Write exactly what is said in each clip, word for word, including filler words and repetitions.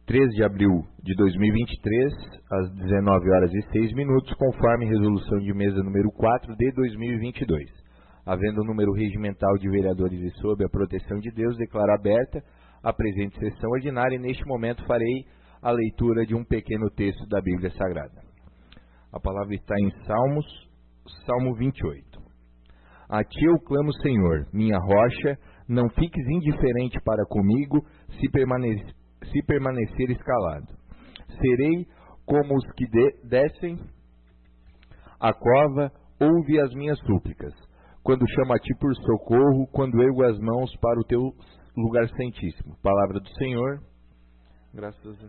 treze de abril de dois mil e vinte e três, às dezenove horas e seis minutos, conforme resolução de mesa número quatro de dois mil e vinte e dois. Havendo o número regimental de vereadores e sob a proteção de Deus, declaro aberta a presente sessão ordinária e neste momento farei a leitura de um pequeno texto da Bíblia Sagrada. A palavra está em Salmos, Salmo vinte e oito. A ti eu clamo, Senhor, minha rocha, não fiques indiferente para comigo, se, permane se permanecer calado. Serei como os que de descem a cova, ouve as minhas súplicas. Quando chamo a ti por socorro, quando ergo as mãos para o teu lugar santíssimo. Palavra do Senhor. Graças a Deus.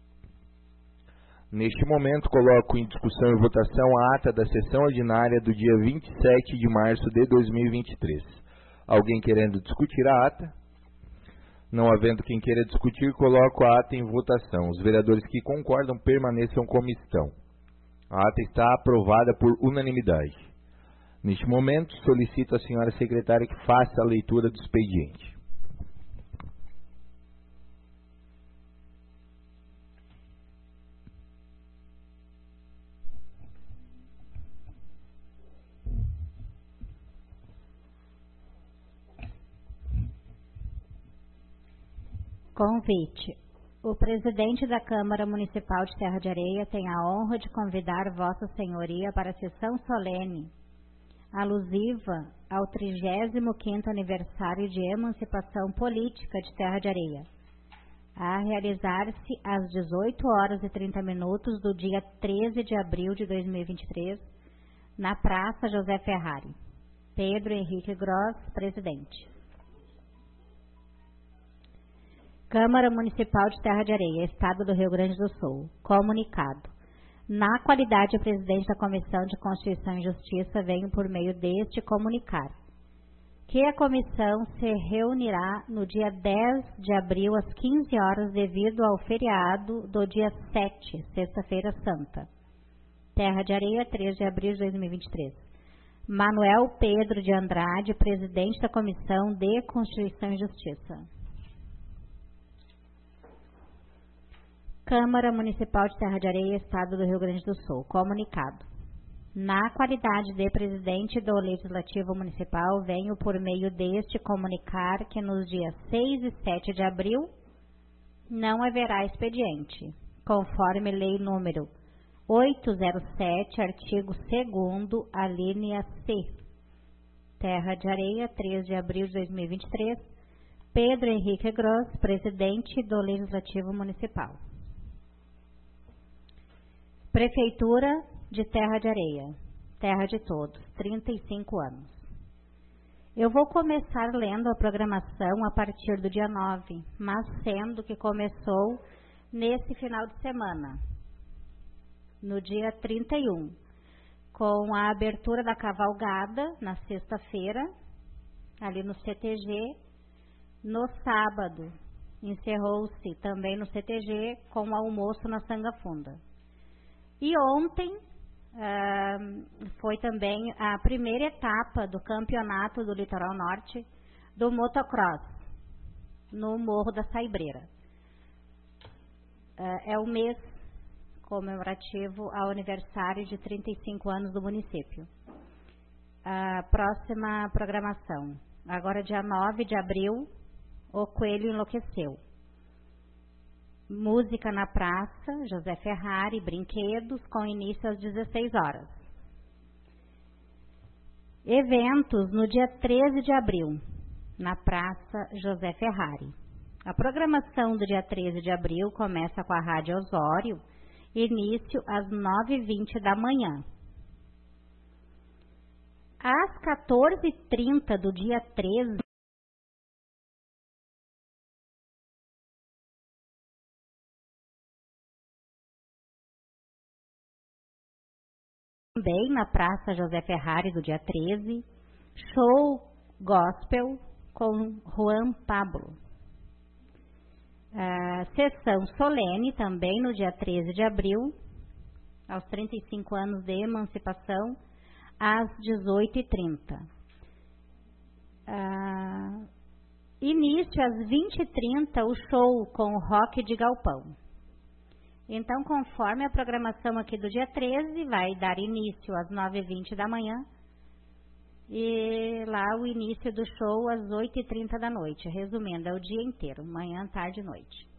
Neste momento, coloco em discussão e votação a ata da sessão ordinária do dia vinte e sete de março de dois mil e vinte e três. Alguém querendo discutir a ata? Não havendo quem queira discutir, coloco a ata em votação. Os vereadores que concordam permaneçam como estão. A ata está aprovada por unanimidade. Neste momento, solicito à senhora secretária que faça a leitura do expediente. Convite. O presidente da Câmara Municipal de Serra de Areia tem a honra de convidar Vossa Senhoria para a sessão solene alusiva ao trigésimo quinto aniversário de emancipação política de Serra de Areia, a realizar-se às dezoito horas e trinta minutos do dia treze de abril de dois mil e vinte e três, na Praça José Ferrari. Pedro Henrique Gross, presidente. Câmara Municipal de Serra de Areia, Estado do Rio Grande do Sul. Comunicado. Na qualidade de presidente da Comissão de Constituição e Justiça, venho por meio deste comunicar que a comissão se reunirá no dia dez de abril às quinze horas devido ao feriado do dia sete, Sexta-feira Santa. Serra de Areia, três de abril de dois mil e vinte e três. Manuel Pedro de Andrade, presidente da Comissão de Constituição e Justiça. Câmara Municipal de Serra de Areia, Estado do Rio Grande do Sul. Comunicado. Na qualidade de presidente do Legislativo Municipal, venho por meio deste comunicar que nos dias seis e sete de abril não haverá expediente, conforme lei número oitocentos e sete, artigo segundo, a linha C. Serra de Areia, três de abril de dois mil e vinte e três. Pedro Henrique Gross, presidente do Legislativo Municipal. Prefeitura de Serra de Areia, terra de todos, trinta e cinco anos. Eu vou começar lendo a programação a partir do dia nove, mas sendo que começou nesse final de semana, no dia trinta e um, com a abertura da cavalgada na sexta-feira, ali no C T G. No sábado, encerrou-se também no C T G com o almoço na Sanga Funda. E ontem uh, foi também a primeira etapa do campeonato do Litoral Norte do motocross, no Morro da Saibreira. Uh, é o mês comemorativo ao aniversário de trinta e cinco anos do município. A próxima programação, agora dia nove de abril, o Coelho Enlouqueceu. Música na praça, José Ferrari, brinquedos, com início às dezesseis horas. Eventos no dia treze de abril, na Praça José Ferrari. A programação do dia treze de abril começa com a Rádio Osório, início às nove e vinte da manhã. Às quatorze e trinta do dia treze, também na Praça José Ferrari do dia treze, show gospel com Juan Pablo. Uh, sessão solene também no dia treze de abril, aos trinta e cinco anos de emancipação, às dezoito e trinta. Uh, Início às vinte e trinta o show com o rock de galpão. Então, conforme a programação aqui do dia treze, vai dar início às nove e vinte da manhã e lá o início do show às oito e trinta da noite. Resumindo, é o dia inteiro, manhã, tarde e noite.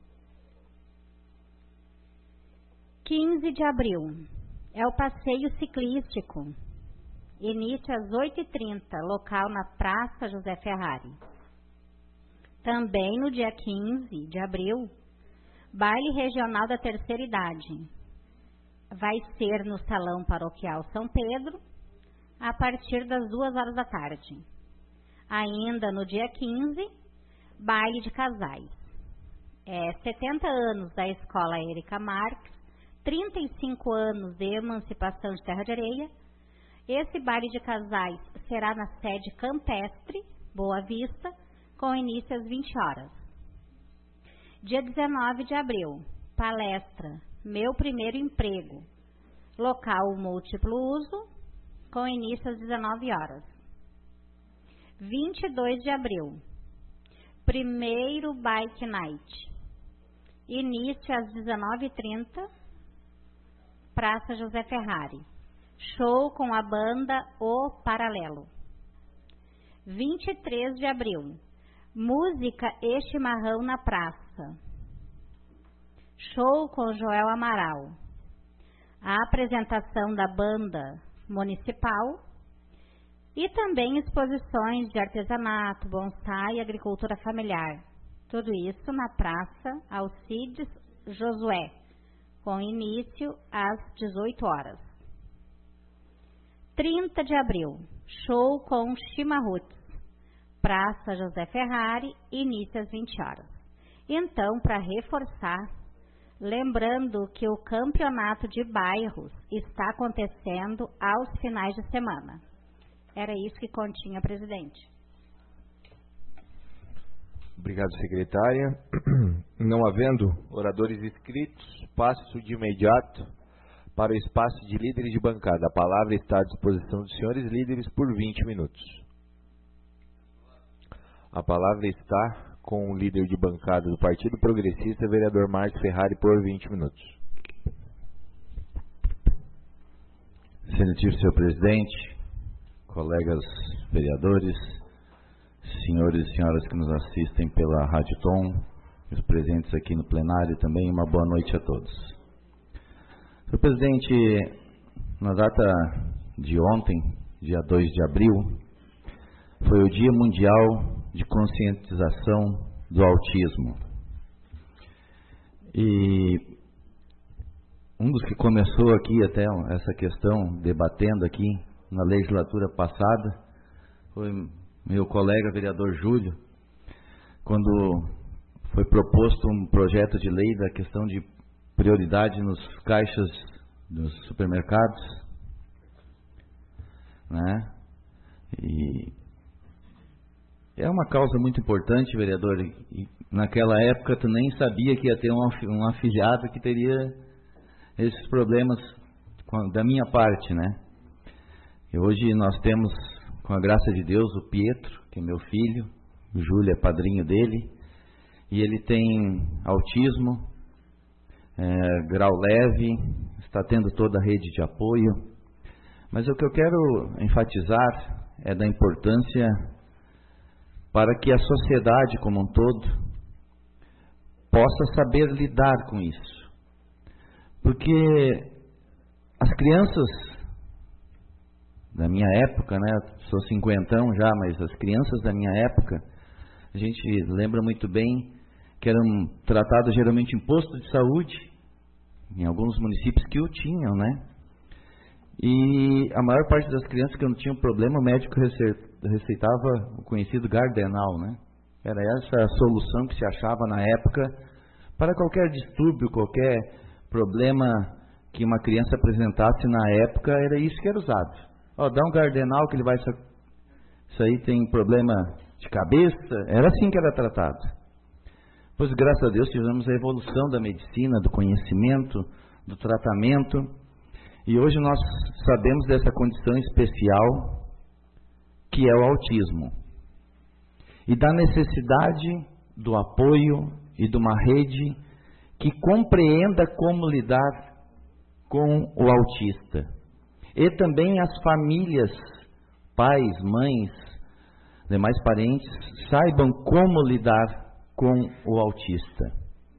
quinze de abril é o passeio ciclístico. Início às oito e trinta, local na Praça José Ferrari. Também no dia quinze de abril, baile regional da terceira idade. Vai ser no Salão Paroquial São Pedro, a partir das duas horas da tarde. Ainda no dia quinze, baile de casais. É setenta anos da Escola Érica Marques, trinta e cinco anos de emancipação de Terra de Areia. Esse baile de casais será na sede campestre, Boa Vista, com início às vinte horas. Dia dezenove de abril, palestra Meu Primeiro Emprego, local múltiplo uso, com início às dezenove horas. vinte e dois de abril, primeiro Bike Night, início às dezenove e trinta, Praça José Ferrari, show com a banda O Paralelo. vinte e três de abril, música e chimarrão na praça, show com Joel Amaral, a apresentação da banda municipal e também exposições de artesanato, bonsai e agricultura familiar. Tudo isso na Praça Alcides Josué, com início às dezoito horas. trinta de abril, show com chimarruts, Praça José Ferrari, início às vinte horas. Então, para reforçar, lembrando que o campeonato de bairros está acontecendo aos finais de semana. Era isso que continha, presidente. Obrigado, secretária. Não havendo oradores inscritos, passo de imediato para o espaço de líderes de bancada. A palavra está à disposição dos senhores líderes por vinte minutos. A palavra está com o líder de bancada do Partido Progressista, vereador Márcio Ferrari, por vinte minutos. Excelentíssimo senhor presidente, colegas vereadores, senhores e senhoras que nos assistem pela Rádio Tom, os presentes aqui no plenário também, uma boa noite a todos. Senhor presidente, na data de ontem, dia dois de abril, foi o Dia Mundial de Conscientização do Autismo. E um dos que começou aqui até essa questão, debatendo aqui na legislatura passada, foi meu colega vereador Júlio, quando foi proposto um projeto de lei da questão de prioridade nos caixas dos supermercados, né? E é uma causa muito importante, vereador, e naquela época tu nem sabia que ia ter um, um afiliado que teria esses problemas da minha parte, né? E hoje nós temos, com a graça de Deus, o Pietro, que é meu filho, o Júlio é padrinho dele, e ele tem autismo, é, grau leve, está tendo toda a rede de apoio. Mas o que eu quero enfatizar é da importância para que a sociedade como um todo possa saber lidar com isso. Porque as crianças da minha época, né, sou cinquentão já, mas as crianças da minha época, a gente lembra muito bem que eram tratadas geralmente em posto de saúde, em alguns municípios que o tinham, né? E a maior parte das crianças que não tinham problema, o médico receitava o conhecido Gardenal, né? Era essa a solução que se achava na época para qualquer distúrbio, qualquer problema que uma criança apresentasse na época, era isso que era usado. Ó, dá um Gardenal que ele vai... Isso aí tem problema de cabeça, era assim que era tratado. Pois, graças a Deus, tivemos a evolução da medicina, do conhecimento, do tratamento, e hoje nós sabemos dessa condição especial que é o autismo. e da necessidade do apoio e de uma rede que compreenda como lidar com o autista. E também as famílias, pais, mães, demais parentes, saibam como lidar com o autista.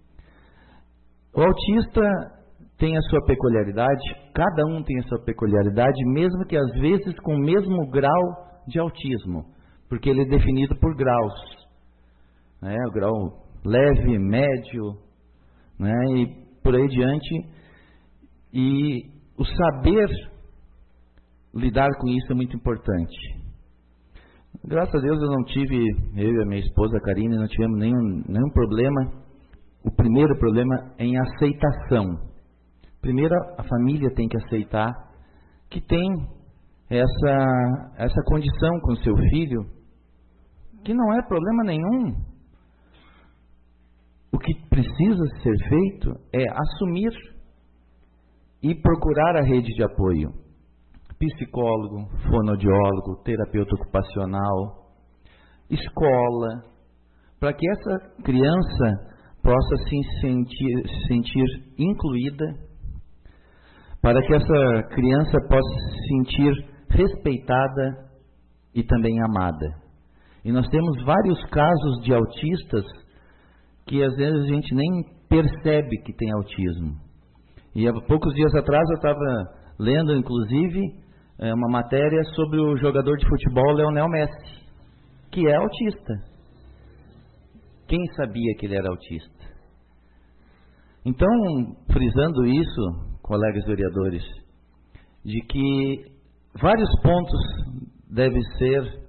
O autista tem a sua peculiaridade, cada um tem a sua peculiaridade, mesmo que às vezes com o mesmo grau de autismo, porque ele é definido por graus, né? O grau leve, médio, né? E por aí diante. E o saber lidar com isso é muito importante. Graças a Deus eu não tive, eu e a minha esposa a Karine, não tivemos nenhum, nenhum problema. O primeiro problema é em aceitação. Primeiro a família tem que aceitar que tem essa, essa condição com seu filho, que não é problema nenhum. O que precisa ser feito é assumir e procurar a rede de apoio. Psicólogo, fonoaudiólogo, terapeuta ocupacional, escola, para que essa criança possa se sentir, se sentir incluída, para que essa criança possa se sentir respeitada e também amada. E nós temos vários casos de autistas que às vezes a gente nem percebe que tem autismo. E há poucos dias atrás eu estava lendo, inclusive, uma matéria sobre o jogador de futebol Lionel Messi, que é autista. Quem sabia que ele era autista? Então, frisando isso, colegas vereadores, de que vários pontos devem ser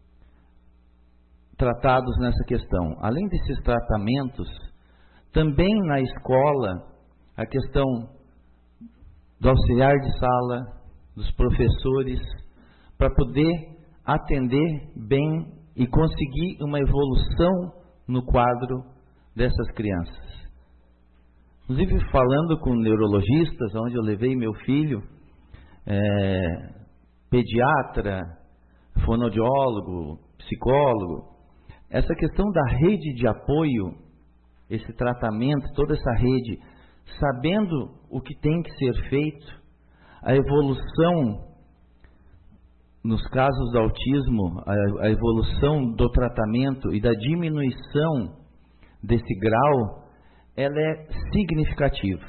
tratados nessa questão. Além desses tratamentos, também na escola, a questão do auxiliar de sala, dos professores, para poder atender bem e conseguir uma evolução no quadro dessas crianças. Inclusive, falando com neurologistas, onde eu levei meu filho, é, pediatra, fonoaudiólogo, psicólogo, essa questão da rede de apoio, esse tratamento, toda essa rede, sabendo o que tem que ser feito, a evolução, nos casos do autismo, a, a evolução do tratamento e da diminuição desse grau, ela é significativa.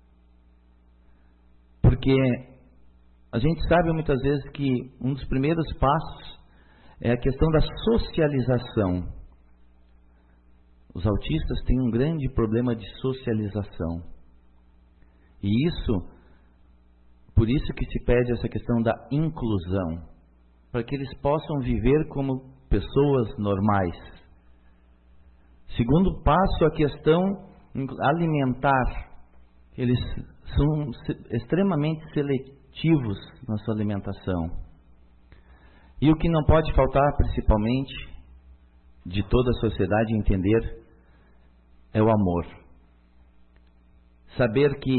Porque a gente sabe muitas vezes que um dos primeiros passos é a questão da socialização. Os autistas têm um grande problema de socialização. E isso, por isso que se pede essa questão da inclusão, para que eles possam viver como pessoas normais. Segundo passo, a questão alimentar. Eles são extremamente seletivos na sua alimentação. E o que não pode faltar, principalmente, de toda a sociedade entender, é o amor. Saber que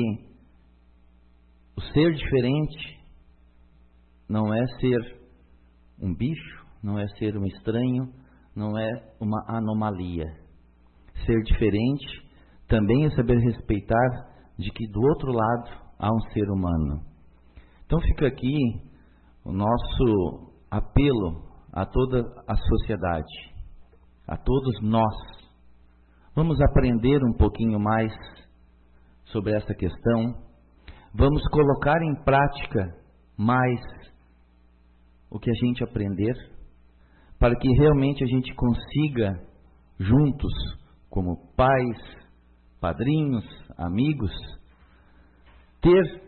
o ser diferente não é ser um bicho, não é ser um estranho, não é uma anomalia. Ser diferente também é saber respeitar de que do outro lado há um ser humano. Então fica aqui o nosso apelo a toda a sociedade, a todos nós. Vamos aprender um pouquinho mais sobre essa questão. Vamos colocar em prática mais o que a gente aprender, para que realmente a gente consiga, juntos, como pais, padrinhos, amigos, ter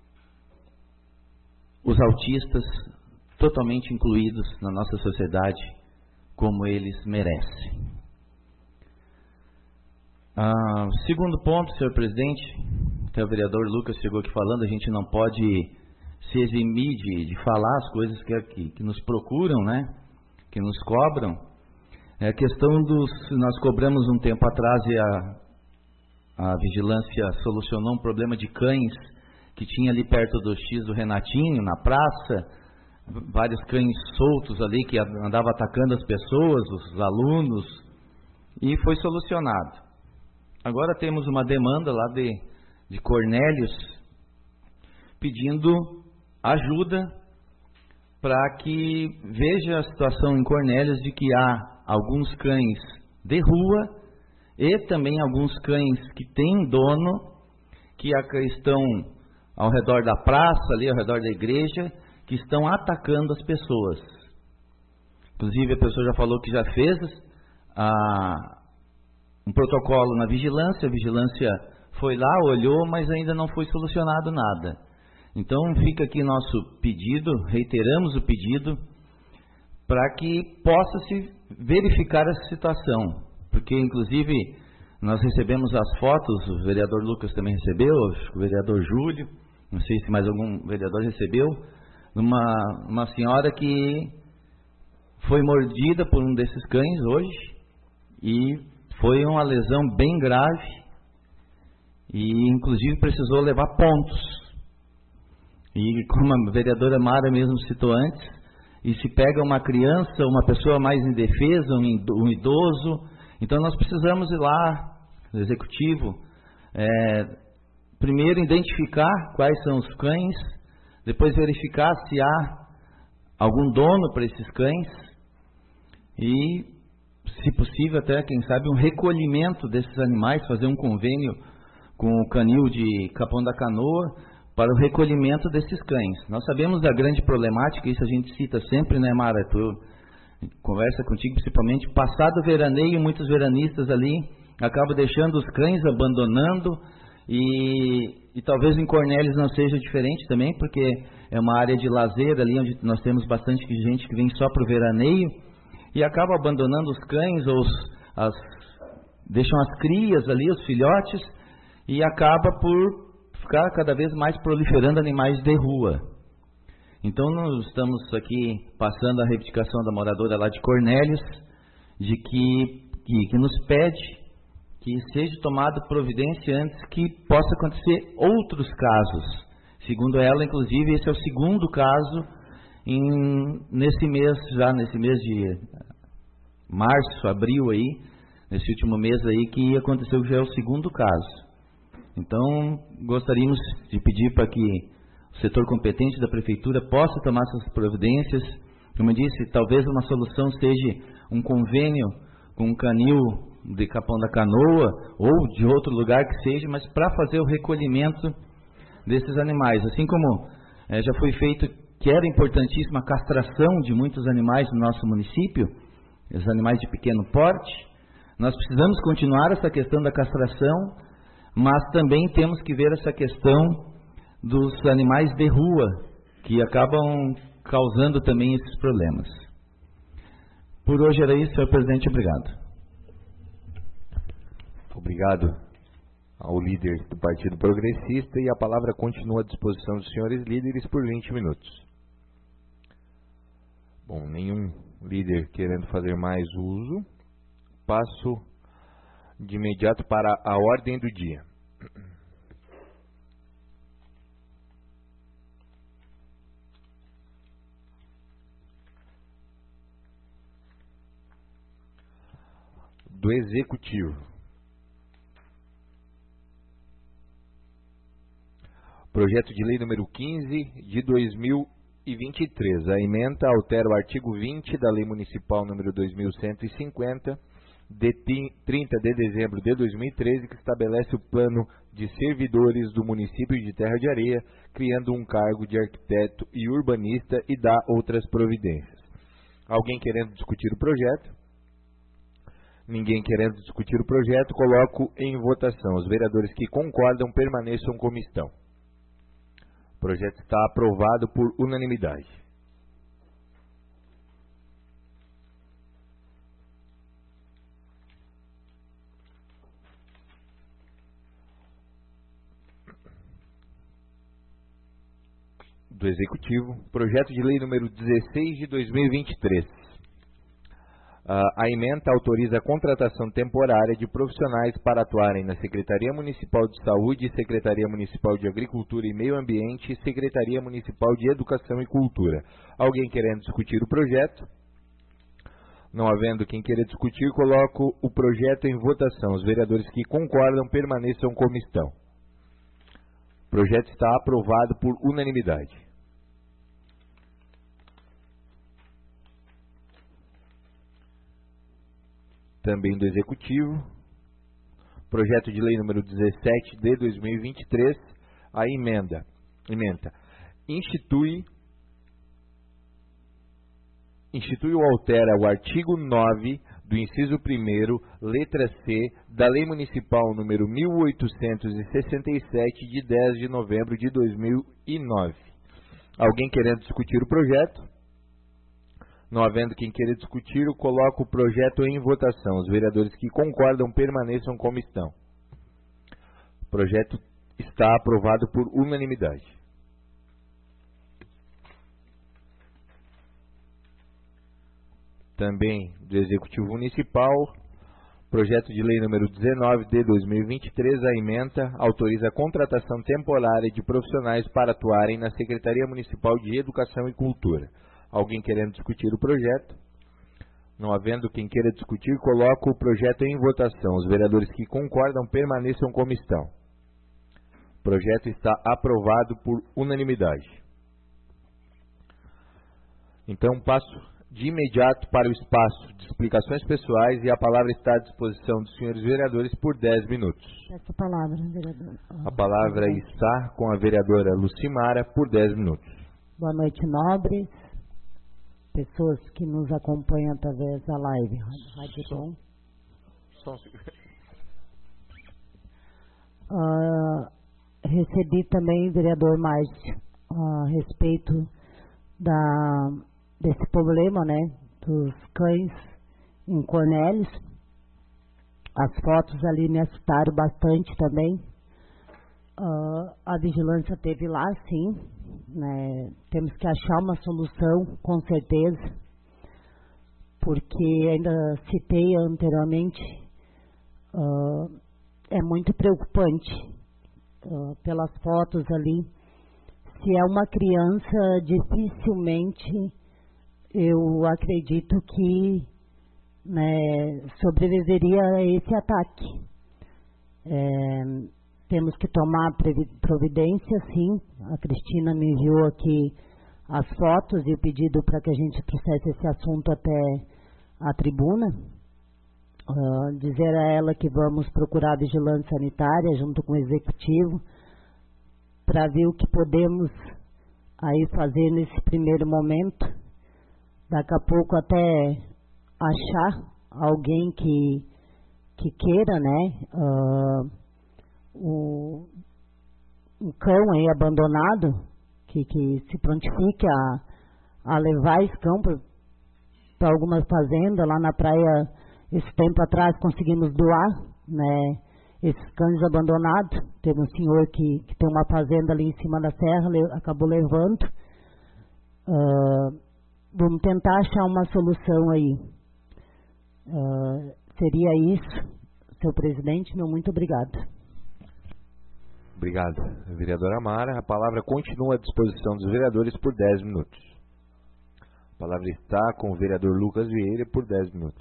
os autistas totalmente incluídos na nossa sociedade como eles merecem. Ah, segundo ponto, senhor presidente, até o vereador Lucas chegou aqui falando, a gente não pode se eximir de, de falar as coisas que, que, que nos procuram, né? Que nos cobram. É a questão dos... Nós cobramos um tempo atrás e a, a vigilância solucionou um problema de cães que tinha ali perto do X do Renatinho, na praça, vários cães soltos ali que andavam atacando as pessoas, os alunos, e foi solucionado. Agora temos uma demanda lá de, de Cornélios pedindo ajuda para que veja a situação em Cornélios de que há alguns cães de rua e também alguns cães que têm dono, que estão ao redor da praça, ali ao redor da igreja, que estão atacando as pessoas. Inclusive a pessoa já falou que já fez a, um protocolo na vigilância, a vigilância foi lá, olhou, mas ainda não foi solucionado nada. Então fica aqui nosso pedido, reiteramos o pedido, para que possa se verificar essa situação, porque inclusive nós recebemos as fotos, o vereador Lucas também recebeu, o vereador Júlio, não sei se mais algum vereador recebeu, uma, uma senhora que foi mordida por um desses cães hoje, e foi uma lesão bem grave, e inclusive precisou levar pontos. E como a vereadora Mara mesmo citou antes, e se pega uma criança, uma pessoa mais indefesa, um idoso, então nós precisamos ir lá, o executivo, é, primeiro identificar quais são os cães, depois verificar se há algum dono para esses cães e, se possível, até, quem sabe, um recolhimento desses animais, fazer um convênio com o canil de Capão da Canoa para o recolhimento desses cães. Nós sabemos da grande problemática, isso a gente cita sempre, né, Mara? Tu conversa contigo, principalmente, passado o veraneio, muitos veranistas ali acabam deixando os cães, abandonando, e, e talvez em Cornélios não seja diferente também, porque é uma área de lazer ali, onde nós temos bastante gente que vem só para o veraneio, e acaba abandonando os cães, ou os, as, deixam as crias ali, os filhotes, e acaba por ficar cada vez mais proliferando animais de rua. Então nós estamos aqui passando a reivindicação da moradora lá de Cornélios, de que, que, que nos pede que seja tomada providência antes que possa acontecer outros casos. Segundo ela, inclusive, esse é o segundo caso em, nesse mês, já nesse mês de março, abril aí, nesse último mês aí, que aconteceu, já é o segundo caso. Então, gostaríamos de pedir para que o setor competente da prefeitura possa tomar essas providências. Como eu disse, talvez uma solução seja um convênio com o canil de Capão da Canoa ou de outro lugar que seja, mas para fazer o recolhimento desses animais. Assim como é, já foi feito, que era importantíssima a castração de muitos animais no nosso município, os animais de pequeno porte, nós precisamos continuar essa questão da castração, mas também temos que ver essa questão dos animais de rua, que acabam causando também esses problemas. Por hoje era isso, senhor presidente, obrigado. Obrigado ao líder do Partido Progressista, e a palavra continua à disposição dos senhores líderes por vinte minutos. Bom, nenhum líder querendo fazer mais uso, passo de imediato para a ordem do dia. Do Executivo. Projeto de Lei número quinze de dois mil e vinte e três. A emenda altera o artigo vinte da Lei Municipal número dois mil cento e cinquenta, de trinta de dezembro de dois mil e treze, que estabelece o plano de servidores do município de Terra de Areia, criando um cargo de arquiteto e urbanista, e dá outras providências. Alguém querendo discutir o projeto? Ninguém querendo discutir o projeto, coloco em votação. Os vereadores que concordam permaneçam como estão. O projeto está aprovado por unanimidade. Do Executivo, projeto de lei número dezesseis de dois mil e vinte e três. A ementa autoriza a contratação temporária de profissionais para atuarem na Secretaria Municipal de Saúde, Secretaria Municipal de Agricultura e Meio Ambiente e Secretaria Municipal de Educação e Cultura. Alguém querendo discutir o projeto? Não havendo quem queira discutir, coloco o projeto em votação. Os vereadores que concordam permaneçam como estão. O projeto está aprovado por unanimidade. Também do Executivo, projeto de lei número dezessete de dois mil e vinte e três, a emenda, emenda, institui, institui ou altera o artigo nove do inciso primeiro, letra C, da Lei Municipal número mil oitocentos e sessenta e sete, de dez de novembro de dois mil e nove. Alguém querendo discutir o projeto? Não havendo quem queira discutir, eu coloco o projeto em votação. Os vereadores que concordam permaneçam como estão. O projeto está aprovado por unanimidade. Também do Executivo Municipal, projeto de lei número dezenove de dois mil e vinte e três, a ementa autoriza a contratação temporária de profissionais para atuarem na Secretaria Municipal de Educação e Cultura. Alguém querendo discutir o projeto? Não havendo quem queira discutir, coloco o projeto em votação. Os vereadores que concordam permaneçam como estão. O projeto está aprovado por unanimidade. Então passo de imediato para o espaço de explicações pessoais e a palavra está à disposição dos senhores vereadores por dez minutos. Essa palavra, vereador. A palavra está com a vereadora Lucimara por dez minutos. Boa noite, nobres. Pessoas que nos acompanham através da live Rádio Tom. Uh, recebi também, vereador Márcio, a respeito da, desse problema, né, dos cães em Cornélios. As fotos ali me assustaram bastante também. Uh, a vigilância teve lá, sim. Né, temos que achar uma solução, com certeza, porque ainda citei anteriormente, uh, é muito preocupante uh, pelas fotos ali. Se é uma criança, dificilmente eu acredito que, né, sobreviveria a esse ataque. É, Temos que tomar providência, sim. A Cristina me enviou aqui as fotos e o pedido para que a gente trouxesse esse assunto até a tribuna. Uh, dizer a ela que vamos procurar a vigilância sanitária junto com o executivo para ver o que podemos aí fazer nesse primeiro momento. Daqui a pouco até achar alguém que, que queira, né? Uh, O, um cão aí abandonado, que, que se prontifique a, a levar esse cão para algumas fazendas. Lá na praia, esse tempo atrás, conseguimos doar, né, esses cães abandonados. Teve um senhor que, que tem uma fazenda ali em cima da serra, le, acabou levando. Uh, vamos tentar achar uma solução aí. Uh, seria isso, senhor presidente. Meu muito obrigado. Obrigado, vereadora Mara. A palavra continua à disposição dos vereadores por dez minutos. A palavra está com o vereador Lucas Vieira por dez minutos.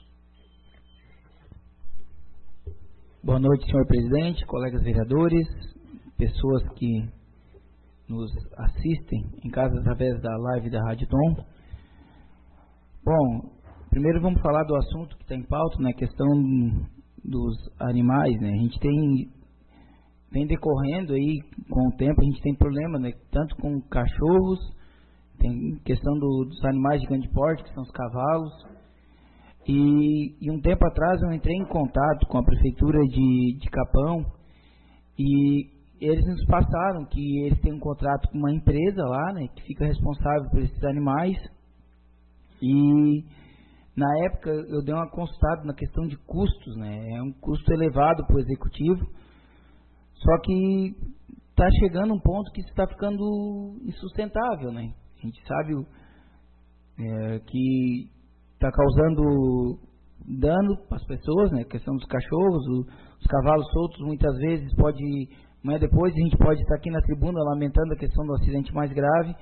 Boa noite, senhor presidente, colegas vereadores, pessoas que nos assistem em casa através da live da Rádio Tom. Bom, primeiro vamos falar do assunto que está em pauta, né, a questão dos animais, né. A gente tem... Vem decorrendo aí com o tempo, a gente tem problema, né, tanto com cachorros, tem questão do, dos animais de grande porte, que são os cavalos. E, e um tempo atrás eu entrei em contato com a prefeitura de, de Capão e eles nos passaram que eles têm um contrato com uma empresa lá, né, que fica responsável por esses animais. E na época eu dei uma consultada na questão de custos, né, é um custo elevado para o executivo. Só que está chegando um ponto que está ficando insustentável, né? A gente sabe é, que está causando dano para as pessoas, né? A questão dos cachorros, o, os cavalos soltos, muitas vezes pode, amanhã depois a gente pode estar aqui na tribuna lamentando a questão do acidente mais grave,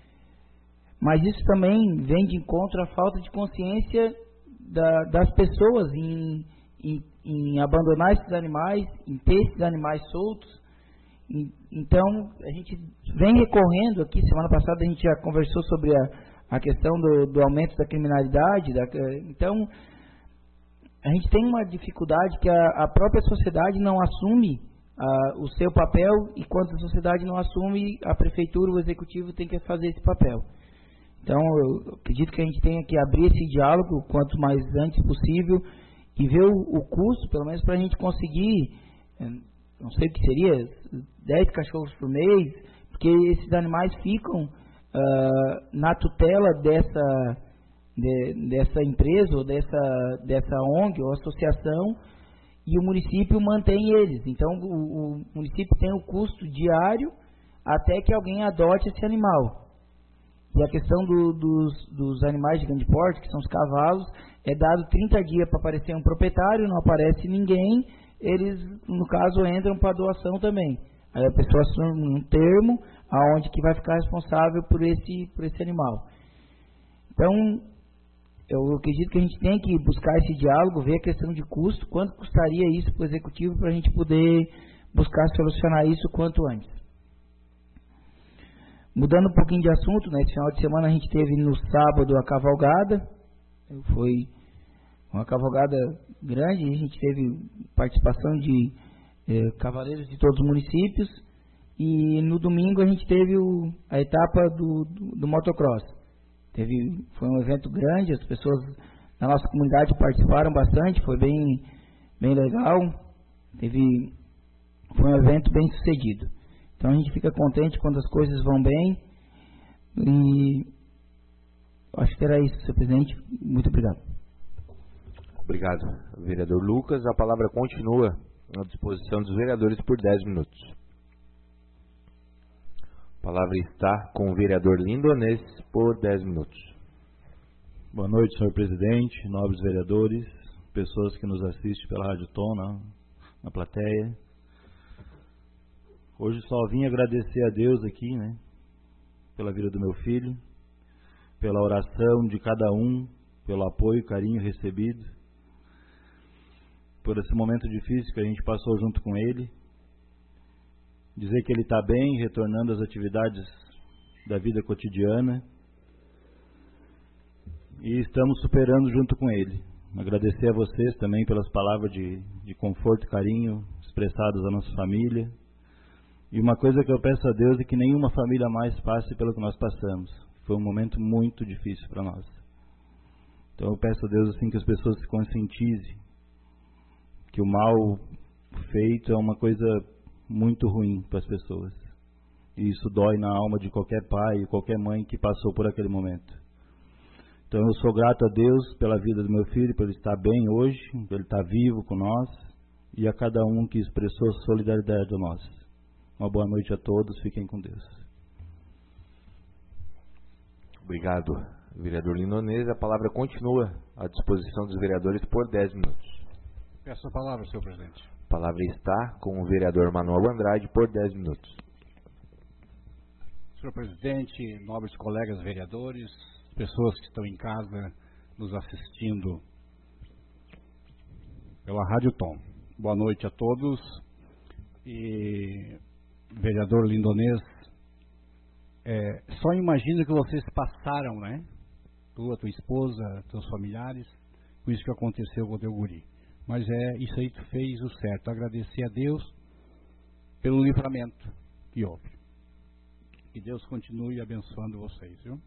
mas isso também vem de encontro à falta de consciência da, das pessoas em, em, em abandonar esses animais, em ter esses animais soltos. E, então, a gente vem recorrendo aqui, semana passada a gente já conversou sobre a, a questão do, do aumento da criminalidade, da, então a gente tem uma dificuldade que a, a própria sociedade não assume a, o seu papel, e quando a sociedade não assume, a prefeitura, o executivo tem que fazer esse papel. Então, eu acredito que a gente tenha que abrir esse diálogo quanto mais antes possível e ver o, o custo, pelo menos para a gente conseguir, não sei o que seria, dez cachorros por mês, porque esses animais ficam uh, na tutela dessa, de, dessa empresa ou dessa, dessa O N G ou associação, e o município mantém eles. Então, o, o município tem o custo diário até que alguém adote esse animal. E a questão do, dos, dos animais de grande porte, que são os cavalos, é dado trinta dias para aparecer um proprietário, não aparece ninguém, eles, no caso, entram para doação também. Aí a pessoa assume um termo aonde que vai ficar responsável por esse, por esse animal. Então, eu acredito que a gente tem que buscar esse diálogo, ver a questão de custo, quanto custaria isso para o executivo, para a gente poder buscar solucionar isso quanto antes. Mudando um pouquinho de assunto, nesse final de semana a gente teve no sábado a cavalgada, foi uma cavalgada grande, a gente teve participação de eh, cavaleiros de todos os municípios, e no domingo a gente teve o, a etapa do, do, do motocross. Teve, foi um evento grande, as pessoas da nossa comunidade participaram bastante, foi bem, bem legal, teve, foi um evento bem sucedido. Então a gente fica contente quando as coisas vão bem, e acho que era isso, senhor presidente. Muito obrigado. Obrigado, vereador Lucas. A palavra continua à disposição dos vereadores por dez minutos. A palavra está com o vereador Lindonês por dez minutos. Boa noite, senhor presidente, nobres vereadores, pessoas que nos assistem pela Rádio Tom, na, na plateia. Hoje só vim agradecer a Deus aqui, né, pela vida do meu filho, pela oração de cada um, pelo apoio e carinho recebido, por esse momento difícil que a gente passou junto com ele. Dizer que ele está bem, retornando às atividades da vida cotidiana, e estamos superando junto com ele. Agradecer a vocês também pelas palavras de, de conforto e carinho expressadas à nossa família. E uma coisa que eu peço a Deus é que nenhuma família mais passe pelo que nós passamos. Foi um momento muito difícil para nós. Então eu peço a Deus assim que as pessoas se conscientizem que o mal feito é uma coisa muito ruim para as pessoas. E isso dói na alma de qualquer pai e qualquer mãe que passou por aquele momento. Então eu sou grato a Deus pela vida do meu filho, por ele estar bem hoje, por ele estar vivo com nós, e a cada um que expressou solidariedade a nós. Uma boa noite a todos, fiquem com Deus. Obrigado, vereador Lindonês. A palavra continua à disposição dos vereadores por dez minutos. Peço a palavra, senhor presidente. A palavra está com o vereador Manuel Andrade por dez minutos. Senhor presidente, nobres colegas vereadores, pessoas que estão em casa nos assistindo pela Rádio Tom. Boa noite a todos. E vereador Lindonês, é, só imagino que vocês passaram, né? Tu, a tua esposa, teus familiares, com isso que aconteceu com o teu guri. Mas é isso aí, tu fez o certo. Agradecer a Deus pelo livramento que houve. Que Deus continue abençoando vocês, viu?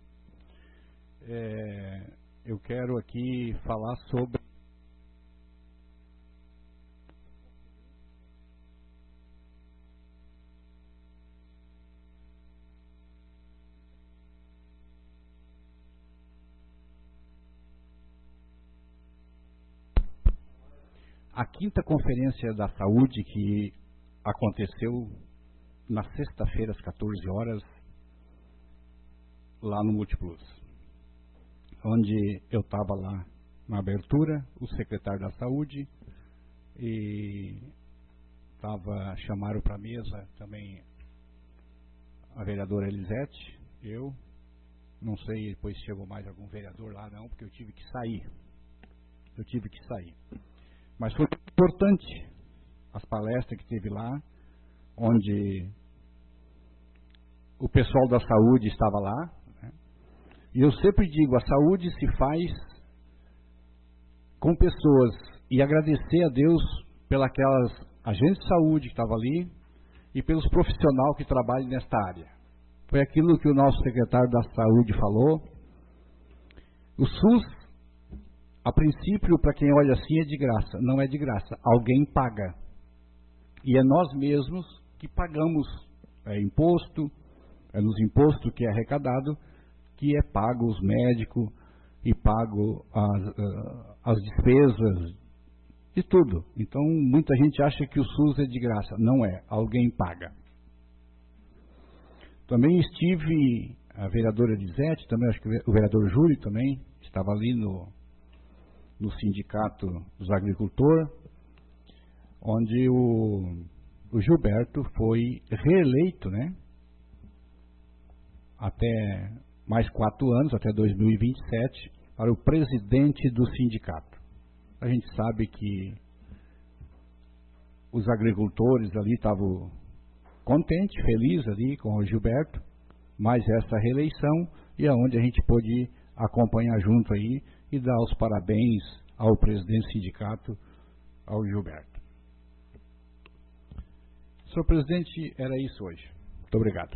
É, eu quero aqui falar sobre a quinta conferência da saúde que aconteceu na sexta-feira às quatorze horas lá no Multiplus, onde eu estava lá na abertura, o secretário da Saúde, e tava, chamaram para a mesa também a vereadora Elisete, eu, não sei depois se chegou mais algum vereador lá não, porque eu tive que sair, eu tive que sair. Mas foi importante as palestras que teve lá, onde o pessoal da saúde estava lá, né? E eu sempre digo, a saúde se faz com pessoas, e agradecer a Deus pelas agentes de saúde que estavam ali e pelos profissionais que trabalham nesta área. Foi aquilo que o nosso secretário da Saúde falou. O SUS, a princípio, para quem olha assim, é de graça. Não é de graça, alguém paga. E é nós mesmos que pagamos é, imposto, é nos impostos que é arrecadado, que é pago os médicos e pago as, as despesas de tudo. Então, muita gente acha que o SUS é de graça. Não é, alguém paga. Também estive, a vereadora Elisete, também acho que o vereador Júlio também, estava ali no, no Sindicato dos Agricultores, onde o, o Gilberto foi reeleito, né? Até mais quatro anos, até dois mil e vinte e sete, para o presidente do sindicato. A gente sabe que os agricultores ali estavam contentes, felizes ali com o Gilberto, mas essa reeleição e aonde a gente pôde acompanhar junto aí e dar os parabéns ao presidente do sindicato, ao Gilberto. Senhor presidente, era isso hoje. Muito obrigado.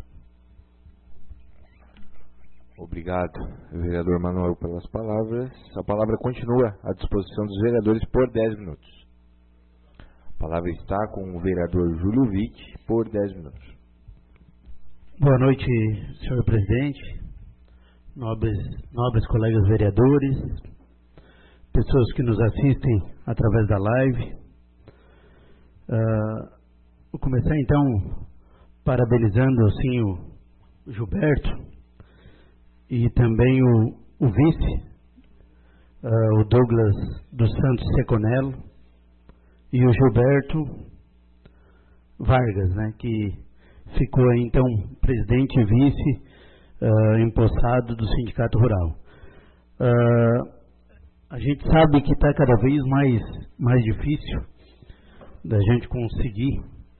Obrigado, vereador Manuel, pelas palavras. A palavra continua à disposição dos vereadores por dez minutos. A palavra está com o vereador Júlio Witt por dez minutos. Boa noite, senhor presidente, nobres, nobres colegas vereadores, pessoas que nos assistem através da live. Uh, vou começar então parabenizando assim o Gilberto e também o, o vice, uh, o Douglas dos Santos Seconello, e o Gilberto Vargas, né, que ficou aí, então presidente e vice uh, empossado do Sindicato Rural. Uh, a gente sabe que está cada vez mais, mais difícil da gente conseguir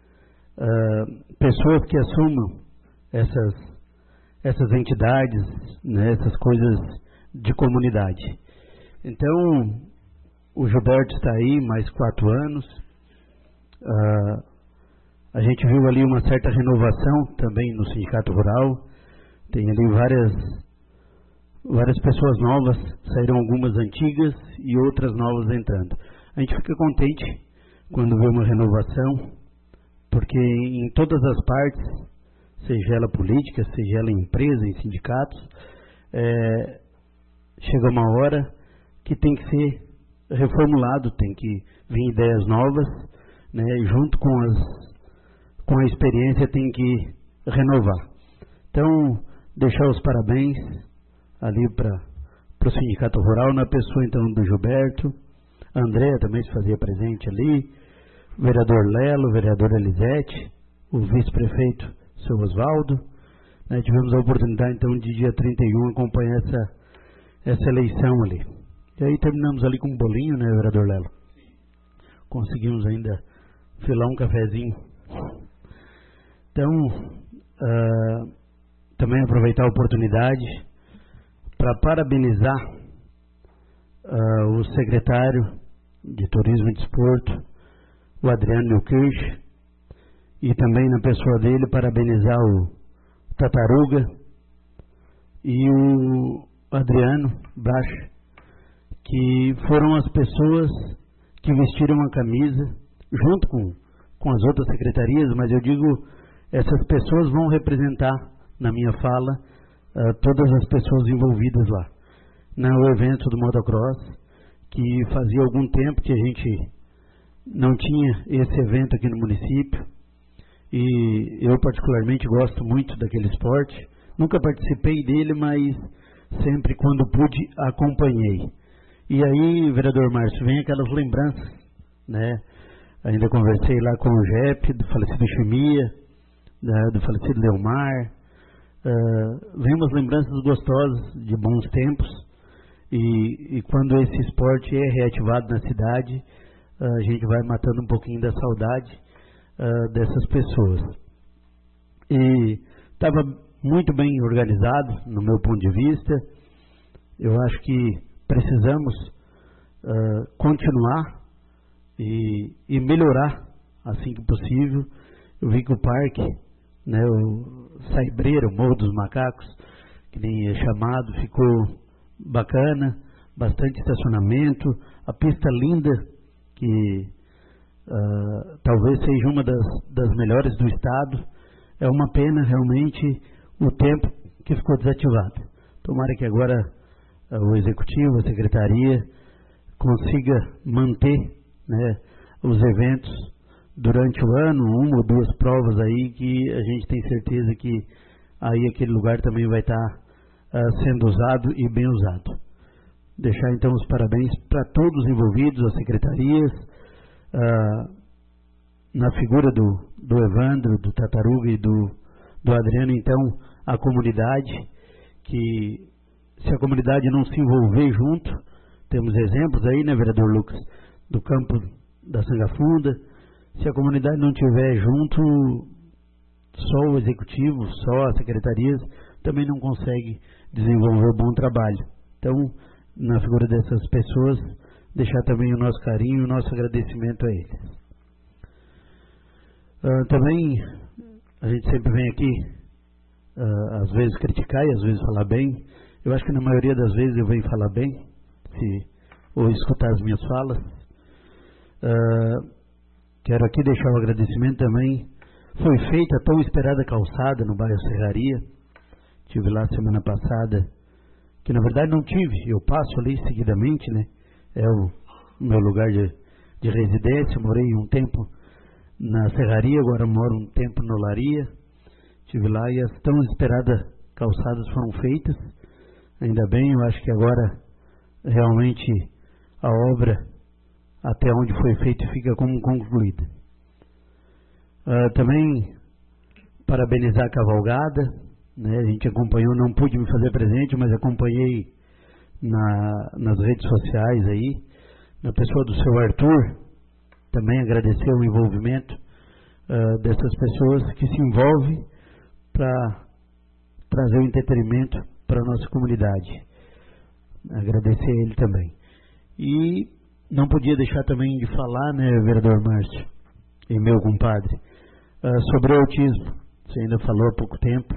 uh, pessoas que assumam essas essas entidades, né, essas coisas de comunidade. Então, o Gilberto está aí, mais quatro anos. Uh, a gente viu ali uma certa renovação também no Sindicato Rural. Tem ali várias, várias pessoas novas, saíram algumas antigas e outras novas entrando. A gente fica contente quando vê uma renovação, porque em todas as partes, seja ela política, seja ela empresa, em sindicatos, é, chega uma hora que tem que ser reformulado, tem que vir ideias novas, né, junto com, as, com a experiência tem que renovar. Então, deixar os parabéns ali para o Sindicato Rural, na pessoa então do Gilberto, a Andréa também se fazia presente ali, o vereador Lelo, o vereador Elisete, o vice-prefeito seu Osvaldo, né, tivemos a oportunidade então de dia trinta e um acompanhar essa, essa eleição ali. E aí terminamos ali com um bolinho, né, vereador Lelo? Conseguimos ainda filar um cafezinho. Então, uh, também aproveitar a oportunidade para parabenizar uh, o secretário de Turismo e Desporto, o Adriano Neukirch, e também na pessoa dele parabenizar o Tataruga e o Adriano Baixo, que foram as pessoas que vestiram a camisa junto com, com as outras secretarias, mas eu digo, essas pessoas vão representar na minha fala uh, todas as pessoas envolvidas lá no evento do motocross, que fazia algum tempo que a gente não tinha esse evento aqui no município. E eu particularmente gosto muito daquele esporte. Nunca participei dele, mas sempre quando pude acompanhei. E aí, vereador Márcio, vem aquelas lembranças, né? Ainda conversei lá com o J E P, do falecido Chimia, né, do falecido Leomar. Uh, vem umas lembranças gostosas de bons tempos. E, e quando esse esporte é reativado na cidade, uh, a gente vai matando um pouquinho da saudade uh, dessas pessoas. E estava muito bem organizado, no meu ponto de vista. Eu acho que precisamos uh, continuar e, e melhorar assim que possível. Eu vi que o parque, né, o Saibreira, o Morro dos Macacos, que nem é chamado, ficou bacana, bastante estacionamento, a pista linda, que uh, talvez seja uma das, das melhores do estado. É uma pena realmente o tempo que ficou desativado. Tomara que agora uh, o executivo, a secretaria consiga manter, né, os eventos durante o ano, uma ou duas provas aí, que a gente tem certeza que aí aquele lugar também vai estar uh, sendo usado e bem usado. Deixar então os parabéns para todos os envolvidos, as secretarias, uh, na figura do, do Evandro, do Tartaruga e do, do Adriano, então a comunidade, que se a comunidade não se envolver junto, temos exemplos aí, né, vereador Lucas, do campo da Sangafunda. Se a comunidade não estiver junto, só o executivo, só as secretarias, também não consegue desenvolver um bom trabalho. Então, na figura dessas pessoas, deixar também o nosso carinho e o nosso agradecimento a eles. Uh, também, a gente sempre vem aqui, uh, às vezes criticar e às vezes falar bem. Eu acho que na maioria das vezes eu venho falar bem, se, ou escutar as minhas falas. Uh, Quero aqui deixar um agradecimento também. Foi feita a tão esperada calçada no bairro Serraria. Tive lá semana passada, que na verdade não tive, eu passo ali seguidamente, né? É o meu lugar de, de residência. Morei um tempo na Serraria, agora moro um tempo na Olaria. Tive lá e as tão esperadas calçadas foram feitas. Ainda bem, eu acho que agora realmente a obra, até onde foi feito, fica como concluída. Uh, também parabenizar a cavalgada, né? A gente acompanhou, não pude me fazer presente, mas acompanhei na, nas redes sociais aí, na pessoa do seu Arthur, também agradecer o envolvimento uh, dessas pessoas que se envolvem para trazer o entretenimento para a nossa comunidade. Agradecer a ele também. E não podia deixar também de falar, né, vereador Márcio e meu compadre, uh, sobre o autismo. Você ainda falou há pouco tempo,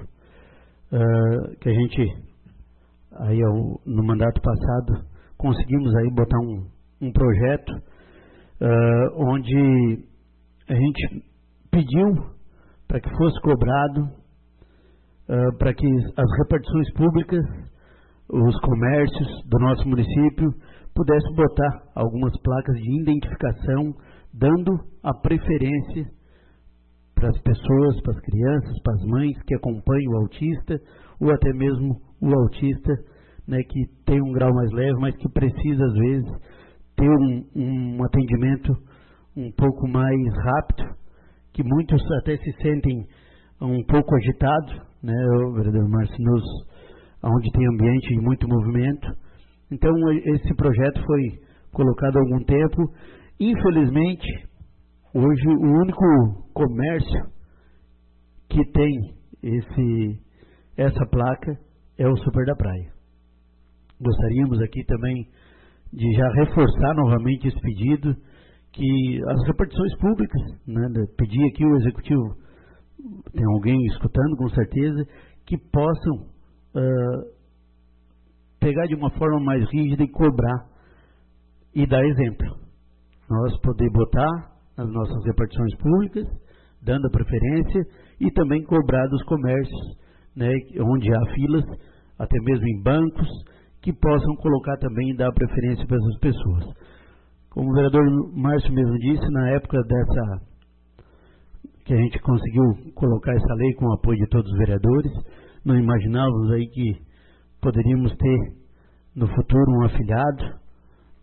uh, que a gente, aí no mandato passado, conseguimos aí botar um, um projeto uh, onde a gente pediu para que fosse cobrado, uh, para que as repartições públicas, os comércios do nosso município, pudesse botar algumas placas de identificação, dando a preferência para as pessoas, para as crianças, para as mães que acompanham o autista, ou até mesmo o autista, né, que tem um grau mais leve, mas que precisa às vezes ter um, um atendimento um pouco mais rápido, que muitos até se sentem um pouco agitados, né, o vereador Márcio, nos, onde tem ambiente de muito movimento. Então, esse projeto foi colocado há algum tempo. Infelizmente, hoje o único comércio que tem esse, essa placa é o Super da Praia. Gostaríamos aqui também de já reforçar novamente esse pedido, que as repartições públicas, né, pedir aqui o executivo, tem alguém escutando com certeza, que possam uh, pegar de uma forma mais rígida e cobrar e dar exemplo. Nós poder botar as nossas repartições públicas, dando a preferência, e também cobrar dos comércios, né, onde há filas, até mesmo em bancos, que possam colocar também e dar preferência para essas pessoas. Como o vereador Márcio mesmo disse, na época dessa que a gente conseguiu colocar essa lei com o apoio de todos os vereadores, não imaginávamos aí que poderíamos ter no futuro um afiliado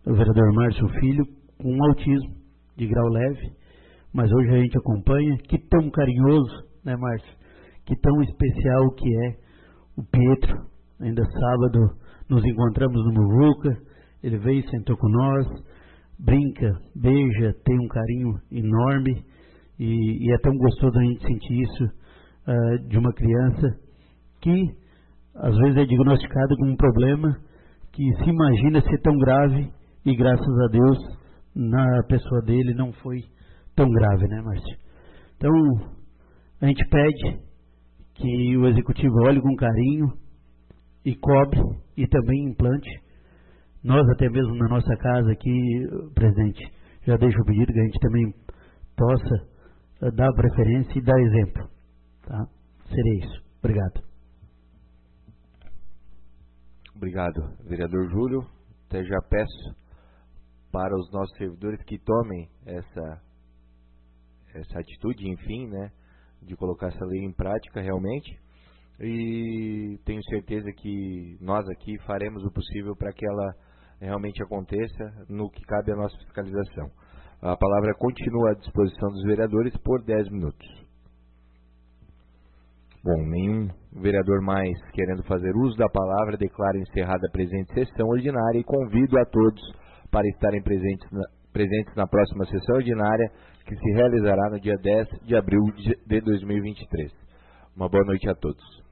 o vereador Márcio Filho, com autismo de grau leve, mas hoje a gente acompanha. Que tão carinhoso, né, Márcio? Que tão especial que é o Pietro. Ainda sábado nos encontramos no Muvuca, ele veio, sentou com nós, brinca, beija, tem um carinho enorme, e, e é tão gostoso a gente sentir isso uh, de uma criança que às vezes é diagnosticada com um problema que se imagina ser tão grave, e graças a Deus na pessoa dele não foi tão grave, né, Márcio? Então a gente pede que o executivo olhe com carinho e cobre e também implante. Nós até mesmo na nossa casa aqui, presidente, já deixo o pedido que a gente também possa uh, dar preferência e dar exemplo, tá? Seria isso. Obrigado. Obrigado, vereador Júlio. Até já peço para os nossos servidores que tomem essa, essa atitude, enfim, né, de colocar essa lei em prática realmente. E tenho certeza que nós aqui faremos o possível para que ela realmente aconteça no que cabe à nossa fiscalização. A palavra continua à disposição dos vereadores por dez minutos. Bom, nenhum vereador mais querendo fazer uso da palavra, declaro encerrada a presente sessão ordinária e convido a todos para estarem presentes na, presentes na próxima sessão ordinária, que se realizará no dia dez de abril de dois mil e vinte e três. Uma boa noite a todos.